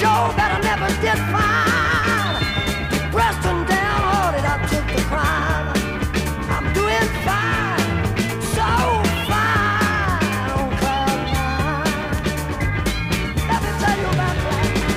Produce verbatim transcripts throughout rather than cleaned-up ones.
Joe that I never did find. Pressed and downhearted, I took the crime. I'm doing fine, so fine on cloud nine. Let me tell you about that.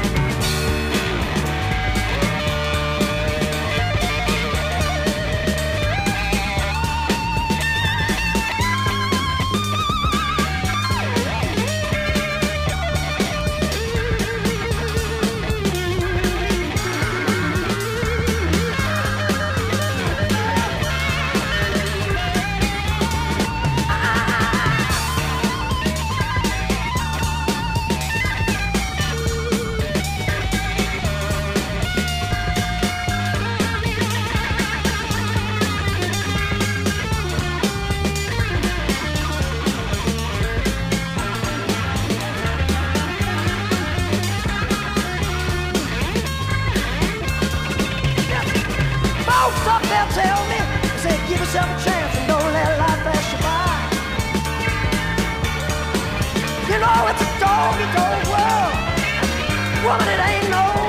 Folks up there tell me, say give yourself a chance and don't let life pass you by. You know it's a dog-eat-dog world. Woman, it ain't no